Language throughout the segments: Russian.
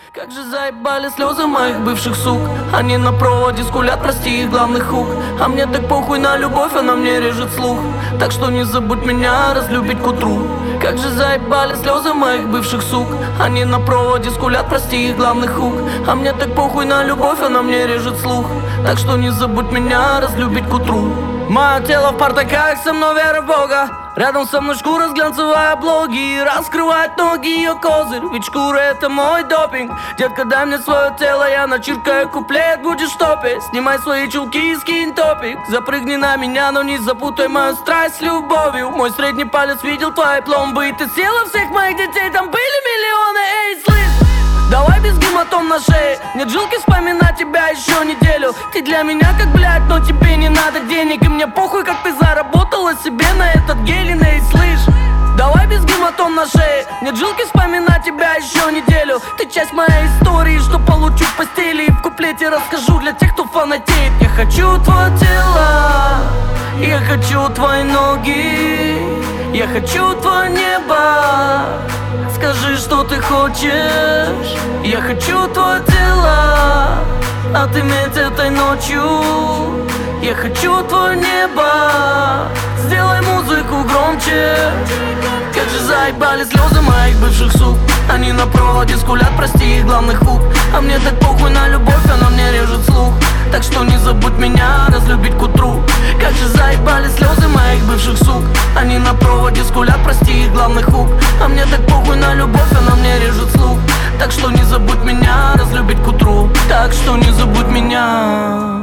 Как же заебали слезы моих бывших сук. Они на проводе скулят, прости их главный хук. А мне так похуй на любовь, она мне режет слух. Так что не забудь меня разлюбить к утру. Как же заебали слезы моих бывших сук. Они на проводе скулят, прости их главный хук. А мне так похуй на любовь, она мне режет слух. Так что не забудь меня разлюбить к утру. Мое тело в партаках, со мной вера в Бога. Рядом со мной шкура с глянцевой обложки. Раскрывает ноги ее козырь, ведь шкура это мой допинг. Детка, дай мне свое тело, я начеркаю куплет, будешь топить. Снимай свои чулки и скинь топик. Запрыгни на меня, но не запутай мою страсть с любовью. Мой средний палец видел твои пломбы, и ты съела всех моих детей, там были миллионы, эй, слышь. Давай без гематом на шее. Нет жилки вспоминать тебя еще неделю. Ты для меня как блядь, но тебе не надо денег. И мне похуй, как ты заработала себе на этот гелин, эй, слышь. Давай без гематом на шее. Нет жилки вспоминать тебя еще неделю. Ты часть моей истории, что получу в постели. И в куплете расскажу для тех, кто фанатеет. Я хочу твое тело, я хочу твои ноги, я хочу твое небо. Скажи, что ты хочешь. Я хочу твое тело отыметь этой ночью. Я хочу твое небо. Сделай музыку громче. Как же заебали слезы моих бывших сук. Они на проводе скулят, прости их главный хук. А мне так похуй на любовь, она мне режет слух. Так что не забудь меня разлюбить к утру. Как же заебали слезы моих бывших сук. Они на проводе скулят, прости их главный хук. А мне так похуй на любовь, она мне режет слух. Так что не забудь меня разлюбить к утру. Так что не забудь меня.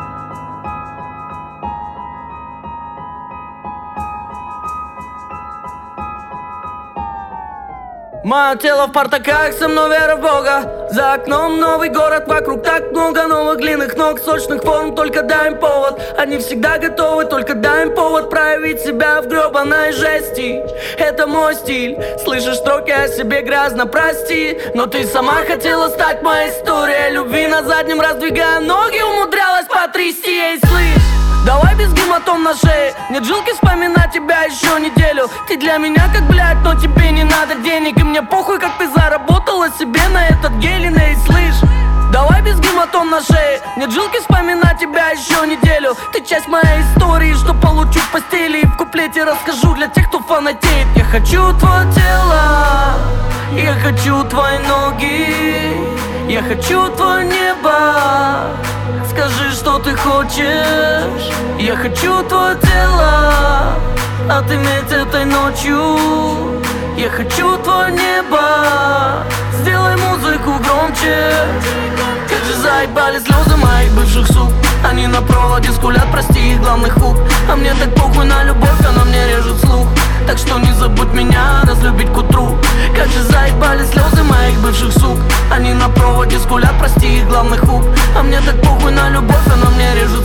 Мое тело в партаках, со мной вера в Бога. За окном новый город, вокруг так много новых длинных ног, сочных форм, только дай им повод. Они всегда готовы, только дай им повод проявить себя в гребаной жести. Это мой стиль, слышишь строки о себе грязно, прости. Но ты сама хотела стать моей историей любви. На заднем раздвигая ноги, умудрялась потрясти, ей, слышь. Давай без гематом на шее. Нет жилки вспоминать тебя еще неделю. Ты для меня как блядь, но тебе не надо денег. И мне похуй, как ты заработала себе на этот гелин, эй, слышь. Давай без гематом на шее. Нет жилки вспоминать тебя еще неделю. Ты часть моей истории, что получу в постели. И в куплете расскажу для тех, кто фанатеет. Я хочу твое тело, я хочу твои ноги, я хочу твое небо. Скажи, что ты хочешь. Я хочу твое тело отыметь этой ночью. Я хочу твое небо. Сделай музыку громче. Как же заебали слезы моих бывших сук. Они на проводе скулят, прости их главный хук. А мне так похуй на любовь, она мне режет слух. Так что не забудь меня разлюбить к утру. Как же заебали слезы моих бывших сук. Они на проводе скулят, прости их главный хук. А мне так похуй на любовь, она мне режет